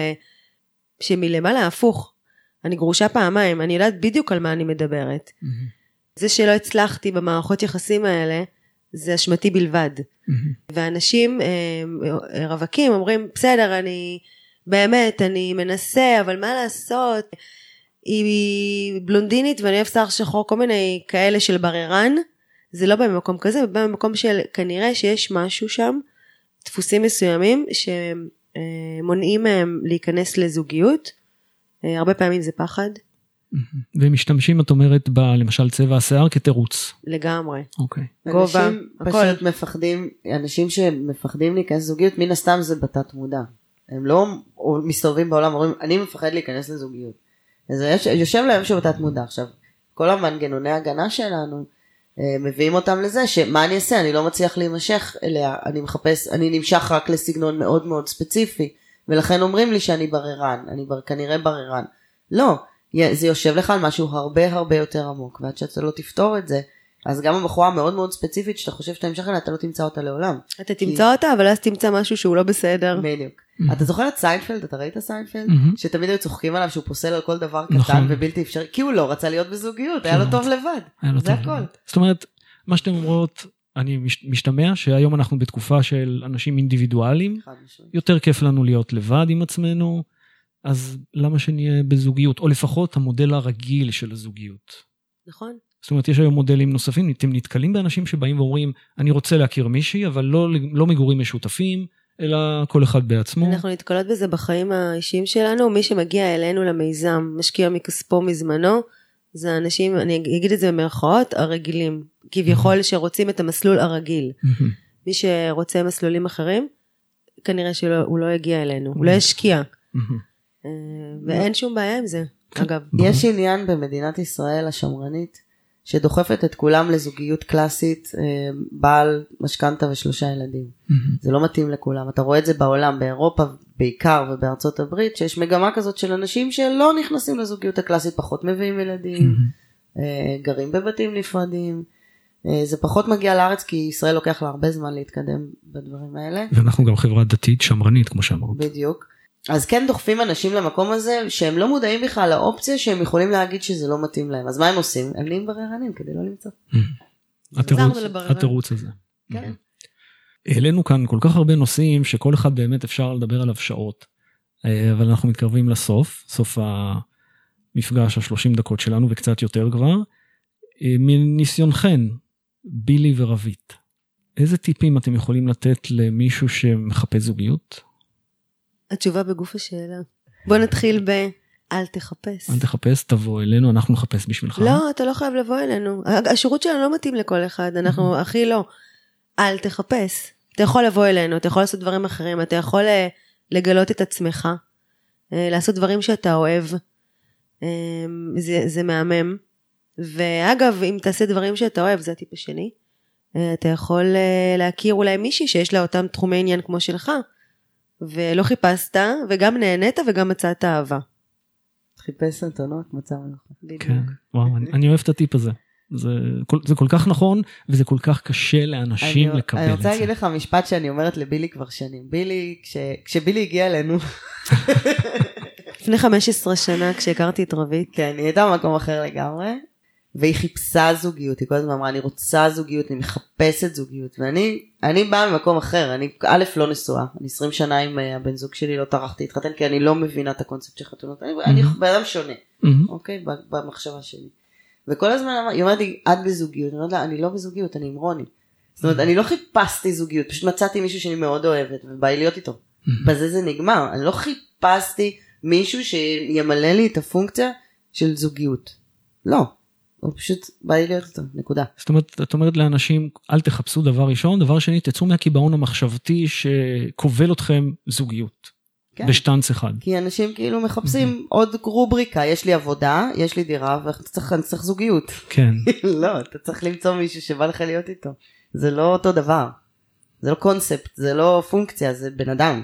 שמלמעלה הפוך. אני גרושה פעמיים, אני יודעת בדיוק על מה אני מדברת. זה שלא הצלחתי במערכות יחסים האלה, זה אשמתי בלבד. ואנשים רווקים אומרים, בסדר, אני מנסה, אבל מה לעשות? היא בלונדינית ואני אוהב שיער שחור, כל מיני כאלה של בררן, זה לא במקום כזה, זה במקום של כנראה שיש משהו שם, דפוסים מסוימים שמונעים מהם להיכנס לזוגיות, הרבה פעמים זה פחד. ומשתמשים, את אומרת, למשל צבע השיער כתירוץ. לגמרי. אוקיי. גובה, פשוט מפחדים, אנשים שמפחדים להיכנס לזוגיות, מן הסתם זה בתת מודע. הם לא מסתובבים בעולם, אומרים, אני מפחד להיכנס לזוגיות. אז יושב להם שבתת מודע. עכשיו, כל המנגנוני הגנה שלנו, מביאים אותם לזה, שמה אני אעשה? אני לא מצליח להימשך אליה, אני נמשך רק לסגנון מאוד מאוד ספציפי, ולכן אומרים לי שאני בררן, כנראה בררן. לא, זה יושב לך על משהו הרבה הרבה יותר עמוק, ועד שאתה לא תפתור את זה, אז גם הבחורה מאוד מאוד ספציפית, שאתה חושב שאתה המשך אליה, אתה לא תמצא אותה לעולם. אתה תמצא אותה, אבל אז תמצא משהו שהוא לא בסדר. בדיוק. אתה זוכר את סיינפלד? אתה ראית סיינפלד? שתמיד היו צוחקים עליו שהוא פוסל על כל דבר נכון. קטן ובלתי אפשרי, כי הוא לא רצה להיות בזוגיות, היה לו טוב לבד. זה הכל. זאת אומרת, מה שאתם אומרות, אני משתמע שהיום אנחנו בתקופה של אנשים אינדיבידואליים, יותר כיף לנו להיות לבד עם עצמנו, אז למה שנהיה בזוגיות, או לפחות המודל הרגיל של הזוגיות. נכון. זאת אומרת, יש היום מודלים נוספים, אתם נתקלים באנשים שבאים ואומרים, אני רוצה להכיר מישהי, אבל לא מגורים משותפים, אלא כל אחד בעצמו. אנחנו נתקלות בזה בחיים האישיים שלנו, מי שמגיע אלינו למיזם, משקיע מכספו מזמנו, זה אנשים, אני אגיד את זה במרכאות, הרגילים, כביכול שרוצים את המסלול הרגיל. מי שרוצה מסלולים אחרים, כנראה שהוא לא יגיע אלינו, הוא לא ישקיע. ואין שום בעיה עם זה, אגב. יש עניין במדינת ישראל השמרנית, שדוחפת את כולם לזוגיות קלאסית, בעל משכנתה ושלושה ילדים. זה לא מתאים לכולם. אתה רואה את זה בעולם, באירופה בעיקר ובארצות הברית, שיש מגמה כזאת של אנשים שלא נכנסים לזוגיות הקלאסית, פחות מביאים ילדים, גרים בבתים נפרדים. זה פחות מגיע לארץ, כי ישראל לוקח לה הרבה זמן להתקדם בדברים האלה. ואנחנו גם חברה דתית שמרנית, כמו שאמרת. בדיוק. אז כן דוחפים אנשים למקום הזה, שהם לא מודעים בכלל לאופציה, שהם יכולים להגיד שזה לא מתאים להם. אז מה הם עושים? הם נהיים בררנים כדי לא למצוא. התירוץ הזה. כן. העלינו כאן כל כך הרבה נושאים, שכל אחד באמת אפשר לדבר עליו שעות. אבל אנחנו מתקרבים לסוף, סוף המפגש ה-30 דקות שלנו, וקצת יותר כבר. מניסיונכן, בילי ורבית, איזה טיפים אתם יכולים לתת למישהו שמחפש זוגיות? התשובה בגוף השאלה. בוא נתחיל אל תחפש. אל תחפש, תבוא אלינו, אנחנו נחפש בשבילך. לא, אתה לא חייב לבוא אלינו. השירות שלנו לא מתאים לכל אחד, אנחנו הכי לא. אל תחפש. אתה יכול לבוא אלינו, אתה יכול לעשות דברים אחרים, אתה יכול לגלות את עצמך, לעשות דברים שאתה אוהב. זה מהמם. ואגב, אם תעשה דברים שאתה אוהב, זה הטיפ השני, אתה יכול להכיר אולי מישהי שיש לה אותם תחומי עניין כמו שלך, ולא חיפשת, וגם נהנית, וגם מצאת אהבה. חיפש סנטונות, מצא מלוכה. כן, וואו, אני אוהב את הטיפ הזה. זה כל כך נכון, וזה כל כך קשה לאנשים לקבל את זה. אני רוצה להגיד לך משפט שאני אומרת לבילי כבר שנים. בילי, כשבילי הגיע אלינו, לפני 15 שנה, כשהכרתי את רבית. כן, היא הייתה במקום אחר לגמרי, והיא חיפשה זוגיות, היא כל הזמן אמרה, אני רוצה זוגיות, אני מחפשת זוגיות, ואני באה ממקום אחר, אני א' לא נשואה, אני 20 שנה עם הבן זוג שלי, לא טרחתי להתחתן, כי אני לא מבינה את הקונספט של חתונות, אני באדם שונה, אוקיי, במחשבה שלי. וכל הזמן היא אומרת לי, את בזוגיות, אני אומרת לה, אני לא בזוגיות, אני עם רוני. זאת אומרת, אני לא חיפשתי זוגיות, פשוט מצאתי מישהו שאני מאוד אוהבת, ובא לי להיות איתו. בזה זה נגמר, אני לא חיפשתי מישהו שימלא לי את הפונקציה של זוגיות. לא. הוא פשוט בא לי להיות איתו, נקודה. זאת אומרת, את אומרת לאנשים, אל תחפשו דבר ראשון, דבר שני, תצאו מהקיבעון המחשבתי שכובל אתכם זוגיות. כן. בשטנץ אחד. כי אנשים כאילו מחפשים עוד רובריקה, יש לי עבודה, יש לי דירה, ואני צריך זוגיות. כן. לא, אתה צריך למצוא מישהו שבא לך להיות איתו. זה לא אותו דבר. זה לא קונספט, זה לא פונקציה, זה בן אדם.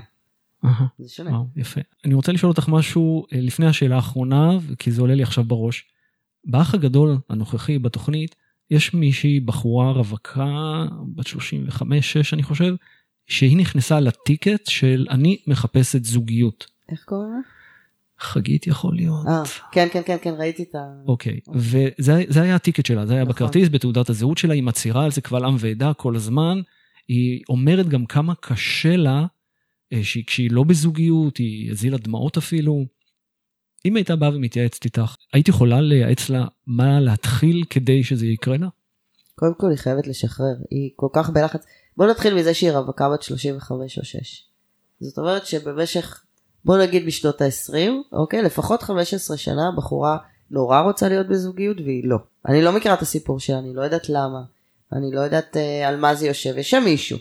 זה שונה. יפה. אני רוצה לשאול אותך משהו לפני השאלה האחרונה, כי זה עולה לי עכשיו בראש. באח הגדול הנוכחי בתוכנית, יש מישהי בחורה רווקה, בת 35-6 אני חושב, שהיא נכנסה לטיקט של אני מחפשת זוגיות. איך קוראים לה? חגית יכול להיות. כן, ראיתי את ה... אוקיי, וזה היה הטיקט שלה, זה היה בכרטיס, בתעודת הזהות שלה, היא מצהירה על זה קבל עם ועדה כל הזמן, היא אומרת גם כמה קשה לה, כשהיא לא בזוגיות, היא הזילה דמעות אפילו, אם הייתה באה ומתייעצת איתך, היית יכולה לייעץ לה מה להתחיל כדי שזה יקרה לה? קודם כל היא חייבת לשחרר, היא כל כך בלחץ. בוא נתחיל מזה שהיא רווקה בת 35 או 6. זאת אומרת שבמשך, בוא נגיד בשנות ה-20, אוקיי, לפחות 15 שנה, בחורה נורא רוצה להיות בזוגיות והיא לא. אני לא מכירה את הסיפור שלה, אני לא יודעת למה, אני לא יודעת על מה זה יושב, יש שם מישהו.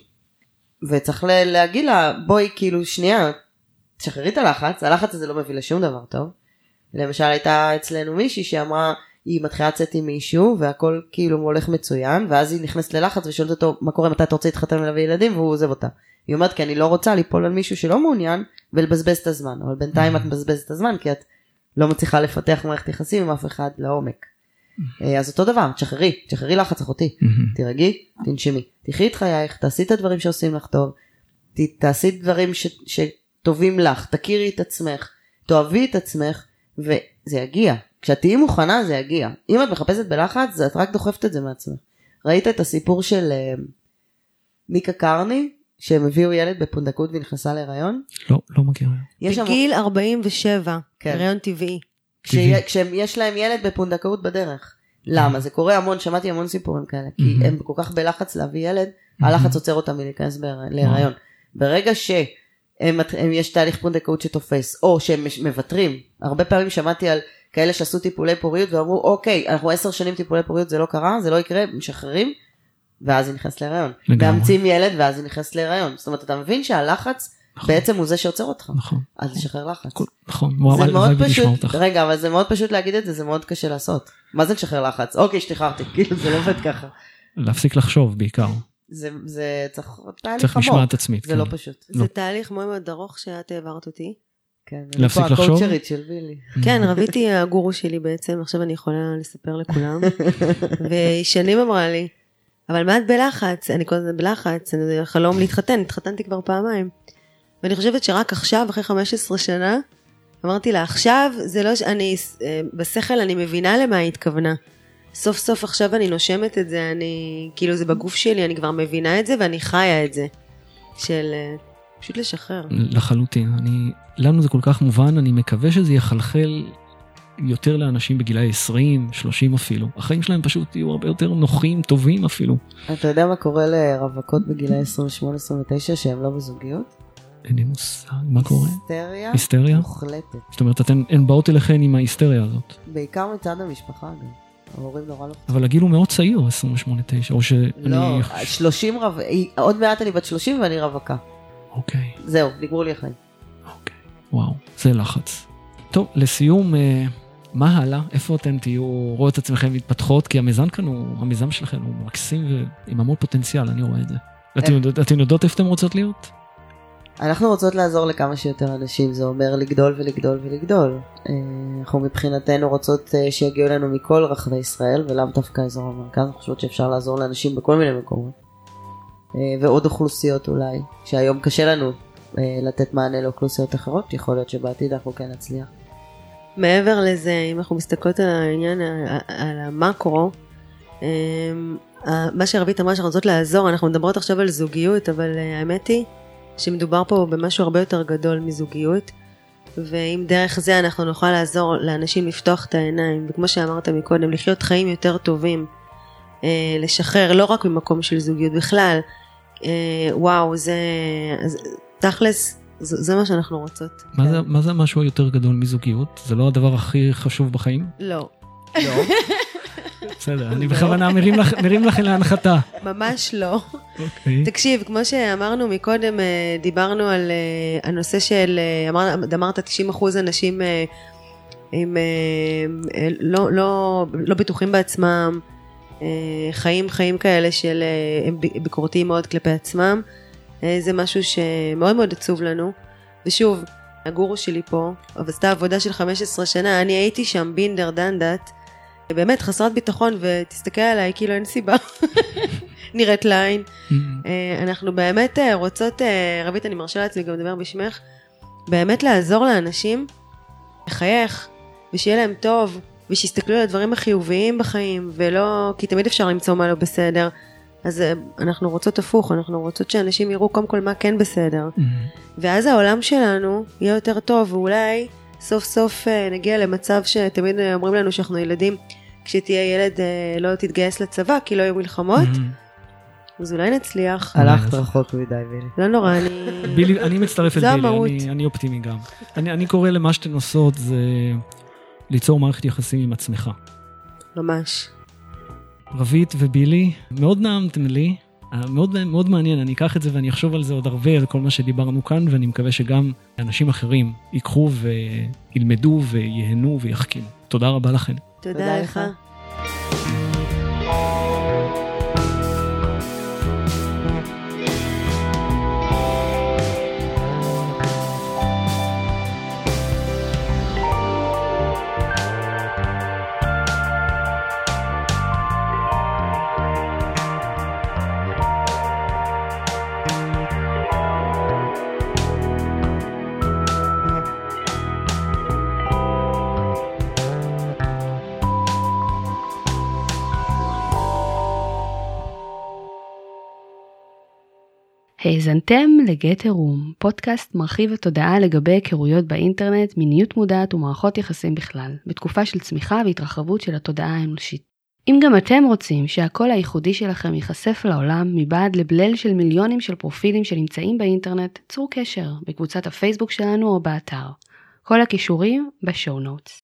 וצריך להגיד לה, בואי כאילו שנייה, תשחררי את הלחץ, הלחץ הזה לא מביא לשום דבר טוב. למשל הייתה אצלנו מישהי שאמרה, היא מתחילה לצאת עם מישהו, והכל כאילו הולך מצוין, ואז היא נכנסת ללחץ ושואלת אותו, מה קורה, מתי אתה רוצה להתחתן ולהביא ילדים, והוא עוזב אותה. היא אומרת, כי אני לא רוצה ליפול על מישהו שלא מעוניין, ולבזבז את הזמן, אבל בינתיים את מבזבזת את הזמן, כי את לא מצליחה לפתח מערכת יחסים עם אף אחד לעומק. אז אותו דבר, תשחררי לחץ אחותי, תירגעי, תנשמי, תחי את חייך, תעשי את הדברים שעושים לך טוב, תעשי דברים שטובים לך, תכירי את עצמך, תאהבי את עצמך, וזה יגיע. כשאת תהיי מוכנה זה יגיע. אם את מחפשת בלחץ, את רק דוחפת את זה מעצמך. ראית את הסיפור של מיקה קרני, שהם הביאו ילד בפונדקות ונכנסה להיריון? לא מכיר. בגיל 47, הריון טבעי. כשיש להם ילד בפונדקאות בדרך. למה? זה קורה המון, שמעתי המון סיפורים כאלה, כי הם כל כך בלחץ להביא ילד, הלחץ עוצר אותם מלהיכנס להיריון. ברגע שיש תהליך פונדקאות שתופס, או שהם מבטרים, הרבה פעמים שמעתי על כאלה שעשו טיפולי פוריות, ואמרו, אוקיי, אנחנו 10 שנים טיפולי פוריות, זה לא קרה, זה לא יקרה, משחררים, ואז היא נכנס להיריון. מאמצים ילד, ואז היא נכנס להיריון. זאת אומרת, אתה מבין שהלחץ בעצם הוא זה שעוצר אותך. נכון. אז לשחרר לחץ. נכון. זה מאוד פשוט, רגע, אבל זה מאוד פשוט להגיד את זה, זה מאוד קשה לעשות. מה זה לשחרר לחץ? אוקיי, שתחררתי, כאילו זה לא עובד ככה. להפסיק לחשוב בעיקר. זה צריך משמעת עצמית. זה לא פשוט. זה תהליך מאוד מאוד ארוך שאת העברת אותי. כן, להפסיק לחשוב? הקואוצ'רית של בילי. כן, רביתי הגורו שלי בעצם, עכשיו אני יכולה לספר לכולם. ושנים אמרה לי, אבל מה את בלחץ? אני כל הזמן בלחץ, אני חלום להתחתן, התחתנתי כבר פעמיים. ואני חושבת שרק עכשיו, אחרי 15 שנה, אמרתי לה, עכשיו זה לא, בשכל אני מבינה למה היא התכוונה. סוף סוף עכשיו אני נושמת את זה, כאילו זה בגוף שלי, אני כבר מבינה את זה ואני חיה את זה. של פשוט לשחרר. לחלוטין, לנו זה כל כך מובן, אני מקווה שזה יחלחל יותר לאנשים בגילי 20, 30 אפילו. החיים שלהם פשוט יהיו הרבה יותר נוחים, טובים אפילו. אתה יודע מה קורה לרווקות בגילי 28-29 שהם לא בזוגיות? אין לי מושג, מה קורה? היסטריה מוחלטת. זאת אומרת, הן באות אליכן עם ההיסטריה הזאת. בעיקר מצד המשפחה גם. ההורים נורא לא... אבל הגיל הוא מאוד צעיר, 28-9, או שאני... לא, 30 עוד מעט אני בת 30 ואני רווקה. אוקיי. זהו, נגמרו לי החיים. אוקיי, וואו, זה לחץ. טוב, לסיום, מה הלאה? איפה אתם רואים את עצמכם מתפתחות? כי המיזם שלכם הוא מקסים ועם המון פוטנציאל, אני רואה את זה. אתם יודעות איפה אתם רוצות להיות? אנחנו רוצות לעזור לכמה שיותר אנשים, זה אומר לגדול ולגדול ולגדול. אנחנו מבחינתנו רוצות שיגיעו לנו מכל רחבי ישראל, ולאו דווקא אזור המרכז, אנחנו חושבות שאפשר לעזור לאנשים בכל מיני מקומות. ועוד אוכלוסיות אולי, שהיום קשה לנו לתת מענה לאוכלוסיות אחרות, יכול להיות שבעתיד אנחנו כן נצליח. מעבר לזה, אם אנחנו מסתכלות על העניין, על המקרו, מה שרבית אמרה שאנחנו רוצות לעזור, אנחנו מדברות עכשיו על זוגיות, אבל האמת היא שמדובר פה במשהו הרבה יותר גדול מזוגיות, ואם דרך זה אנחנו נוכל לעזור לאנשים לפתוח את העיניים, וכמו שאמרת מקודם, לחיות חיים יותר טובים, לשחרר לא רק ממקום של זוגיות בכלל, וואו, זה תכלס, זה מה שאנחנו רוצות. מה זה משהו יותר גדול מזוגיות? זה לא הדבר הכי חשוב בחיים? לא. בסדר, אני בכוונה מרים לכם להנחתה. ממש לא. תקשיב, כמו שאמרנו מקודם, דיברנו על הנושא של, אמרת 90% אנשים לא בטוחים בעצמם, חיים כאלה של הם ביקורתיים מאוד כלפי עצמם. זה משהו שמאוד מאוד עצוב לנו. ושוב, הגורו שלי פה, עשתה עבודה של 15 שנה, אני הייתי שם בינדר דנדת, באמת חסרת ביטחון, ותסתכל עליי כאילו אין סיבה, נראית ליין. אנחנו באמת רוצות, רבית אני מרשה לעצמי גם לדבר בשמך, באמת לעזור לאנשים, לחייך, ושיהיה להם טוב, ושיסתכלו על הדברים החיוביים בחיים, ולא, כי תמיד אפשר למצוא מה לא בסדר, אז אנחנו רוצות הפוך, אנחנו רוצות שאנשים יראו קודם כל מה כן בסדר, ואז העולם שלנו יהיה יותר טוב, ואולי סוף סוף נגיע למצב שתמיד אומרים לנו שאנחנו ילדים, כשתהיה ילד לא תתגייס לצבא, כי לא יהיו מלחמות, אז אולי נצליח. הלכת רחוק מדי, בילי. לא נורא, אני מצטרף את בילי, אני אופטימי גם. אני קורא למה שאתן עושות, זה ליצור מערכת יחסים עם עצמך. ממש. רבית ובילי, מאוד נעמתם לי, מאוד מעניין, אני אקח את זה ואני אחשוב על זה עוד הרבה, על כל מה שדיברנו כאן, ואני מקווה שגם אנשים אחרים ייקחו וילמדו ויהנו ויחכימו. תודה רבה לכם. תודה לך. האזנתם לגט עירום, פודקאסט מרחיב התודעה לגבי היכרויות באינטרנט, מיניות מודעת ומערכות יחסים בכלל, בתקופה של צמיחה והתרחבות של התודעה האנושית. אם גם אתם רוצים שהקול הייחודי שלכם ייחשף לעולם מבעד לבלל של מיליונים של פרופילים שנמצאים באינטרנט, צרו קשר בקבוצת הפייסבוק שלנו או באתר. כל הכישורים בשואו נוטס.